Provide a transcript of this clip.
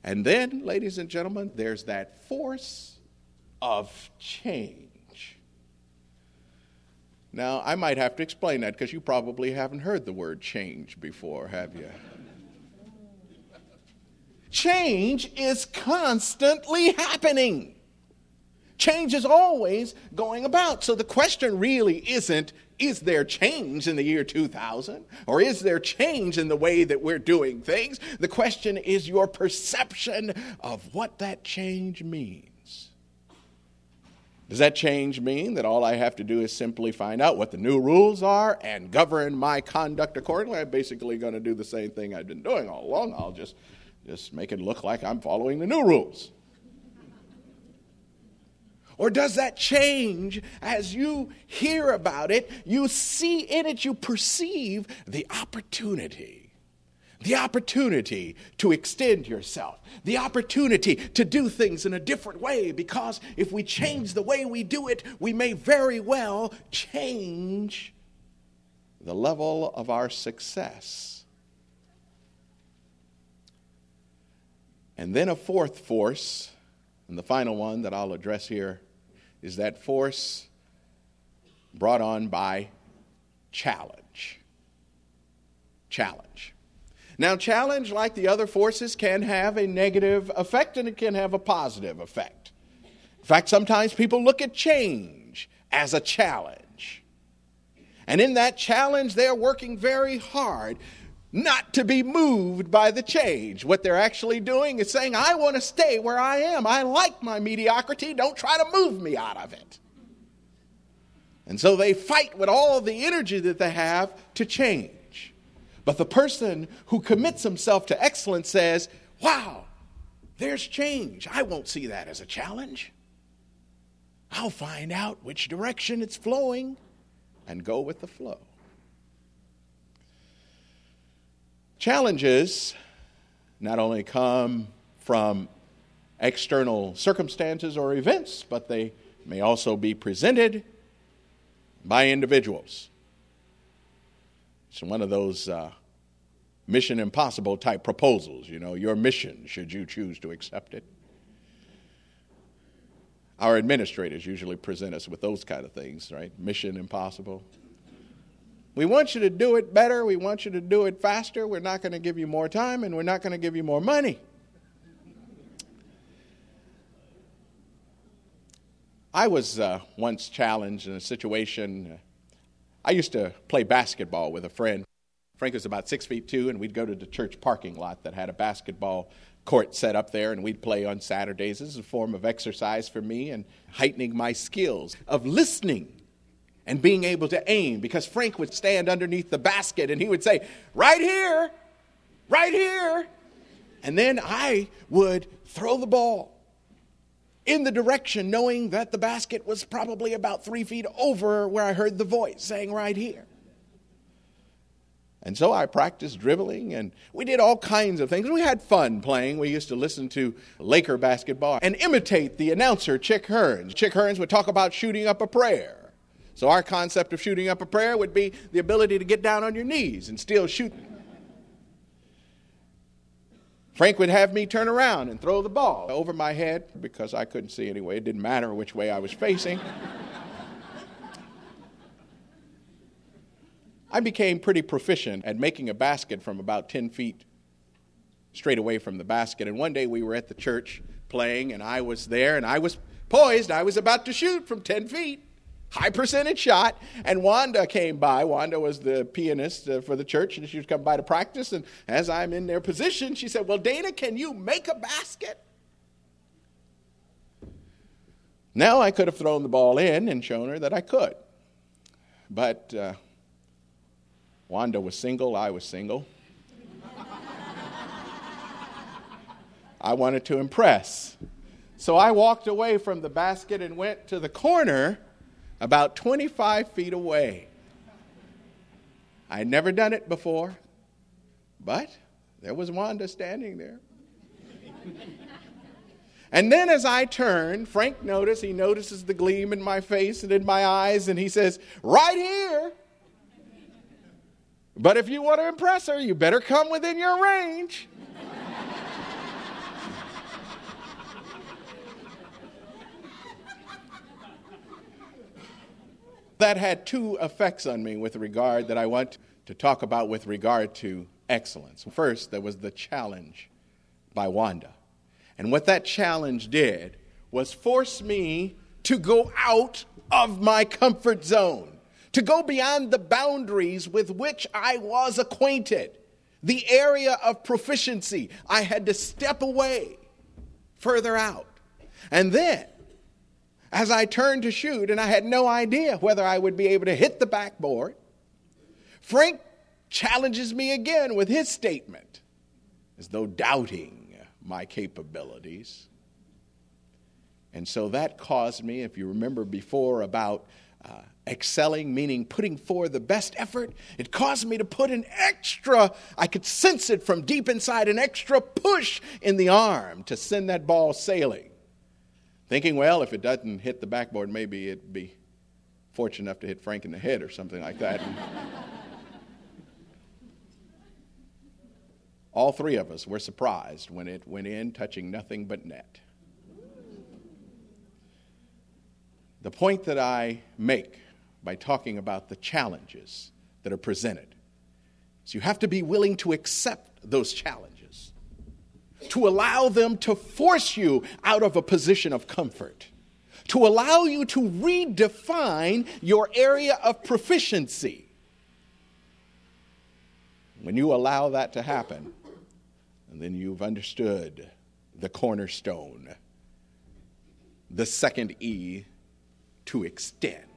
And then, ladies and gentlemen, there's that force of change. Now, I might have to explain that because you probably haven't heard the word change before, have you? Change is constantly happening. Change is always going about. So the question really isn't, is there change in the year 2000? Or is there change in the way that we're doing things? The question is your perception of what that change means. Does that change mean that all I have to do is simply find out what the new rules are and govern my conduct accordingly? I'm basically going to do the same thing I've been doing all along. I'll just make it look like I'm following the new rules. Or does that change as you hear about it, you see in it, you perceive the opportunity to extend yourself, the opportunity to do things in a different way, because if we change the way we do it, we may very well change the level of our success. And then a fourth force, and the final one that I'll address here, is that force brought on by challenge. Challenge. Now, challenge, like the other forces, can have a negative effect and it can have a positive effect. In fact, sometimes people look at change as a challenge. And in that challenge, they're working very hard not to be moved by the change. What they're actually doing is saying, I want to stay where I am. I like my mediocrity. Don't try to move me out of it. And so they fight with all the energy that they have to change. But the person who commits himself to excellence says, wow, there's change. I won't see that as a challenge. I'll find out which direction it's flowing and go with the flow. Challenges not only come from external circumstances or events, but they may also be presented by individuals. It's one of those Mission Impossible type proposals, your mission, should you choose to accept it. Our administrators usually present us with those kind of things, right? Mission Impossible. We want you to do it better. We want you to do it faster. We're not going to give you more time, and we're not going to give you more money. I was once challenged in a situation. I used to play basketball with a friend. Frank was about 6'2", and we'd go to the church parking lot that had a basketball court set up there, and we'd play on Saturdays. This is a form of exercise for me and heightening my skills of listening and being able to aim, because Frank would stand underneath the basket and he would say, right here, right here. And then I would throw the ball in the direction knowing that the basket was probably about 3 feet over where I heard the voice saying right here. And so I practiced dribbling, and we did all kinds of things. We had fun playing. We used to listen to Laker basketball and imitate the announcer, Chick Hearns. Chick Hearns would talk about shooting up a prayer. So our concept of shooting up a prayer would be the ability to get down on your knees and still shoot. Frank would have me turn around and throw the ball over my head because I couldn't see anyway. It didn't matter which way I was facing. I became pretty proficient at making a basket from about 10 feet straight away from the basket. And one day we were at the church playing, and I was there, and I was poised. I was about to shoot from 10 feet. High percentage shot, and Wanda came by. Wanda was the pianist for the church, and she was coming by to practice, and as I'm in their position, she said, well, Dana, can you make a basket? Now, I could have thrown the ball in and shown her that I could, but Wanda was single, I was single. I wanted to impress, so I walked away from the basket and went to the corner about 25 feet away. I had never done it before, but there was Wanda standing there. And then as I turned, Frank notices the gleam in my face and in my eyes, and he says, right here. But if you want to impress her, you better come within your range. that had two effects on me with regard that I want to talk about with regard to excellence. First, there was the challenge by Wanda. And what that challenge did was force me to go out of my comfort zone, to go beyond the boundaries with which I was acquainted, the area of proficiency. I had to step away further out. And then, as I turned to shoot, and I had no idea whether I would be able to hit the backboard, Frank challenges me again with his statement, as though doubting my capabilities. And so that caused me, if you remember before about excelling, meaning putting forth the best effort, it caused me to put an extra, I could sense it from deep inside, an extra push in the arm to send that ball sailing. Thinking, well, if it doesn't hit the backboard, maybe it'd be fortunate enough to hit Frank in the head or something like that. All three of us were surprised when it went in, touching nothing but net. The point that I make by talking about the challenges that are presented is you have to be willing to accept those challenges, to allow them to force you out of a position of comfort, to allow you to redefine your area of proficiency. When you allow that to happen, and then you've understood the cornerstone, the second E, to extend.